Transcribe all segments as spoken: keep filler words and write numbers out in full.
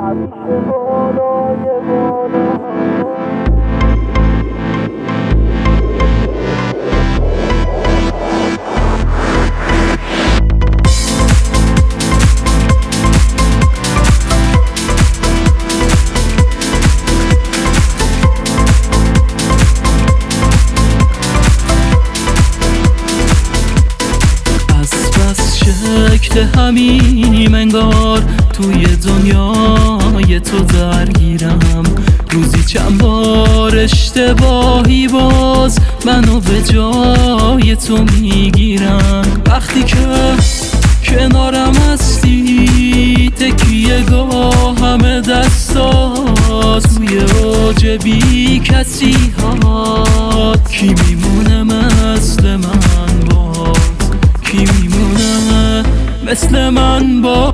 همینیم انگار توی دنیای تو درگیرم. روزی چند بار اشتباهی باز منو به جای تو میگیرم. وقتی که کنارم هستی تکیه گاه همه دستات توی اوج بی کسی هات. کی میمونه مثل من باز؟ کی میمونه مثل من با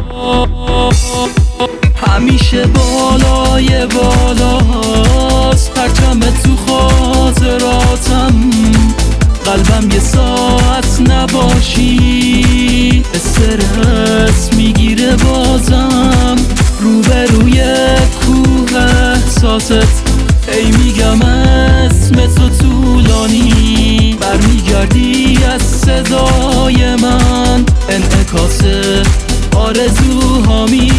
همیشه بالای بالاست پرچم تو خاطراتم. قلبم یه ساعت نباشی استرس میگیره بازم. روبروی کوه احساست ای میگم اسم تو طولانی. برمیگردی از صدای من انعکاس آرزوهامی.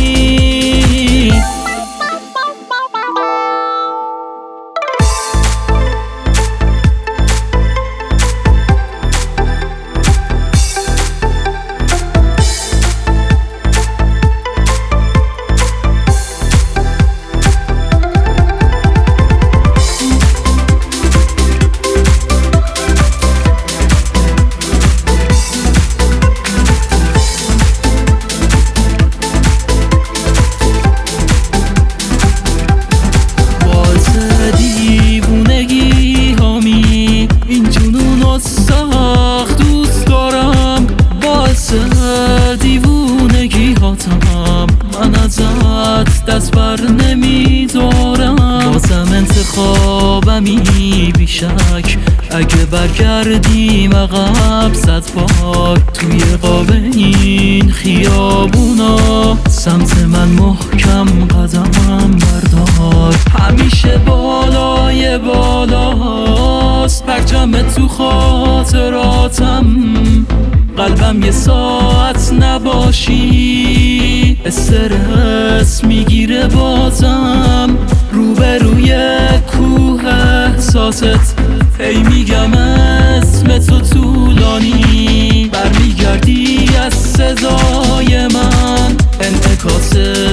دیوونگی هاتم من ازت دست بر نمیدارم. بازم انتخابمی بیشک اگه برگردیم عقب صد بار. توی قاب این خیابونا سمت من محکم قدم بردار. همیشه بالای بالاست پرچم تو خاطراتم. قلبم یه ساعت نباشی استرس میگیره بازم. روبروی کوه احساست ای میگم اسم تو طولانی. برمیگردی از صدای من انعکاس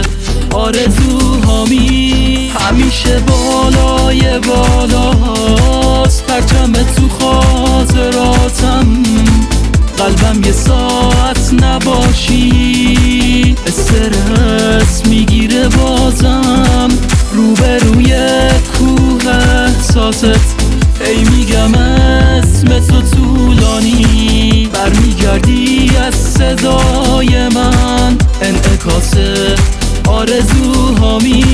آرزوهامی. همیشه بالای بالاست پرچم تو خاطراتم. قلبم یه ساعت نباشی استرس میگیره بازم. روبروی کوه احساست ای میگم اسم تو طولانی. برمیگردی از صدای من انعکاس آرزوهامی.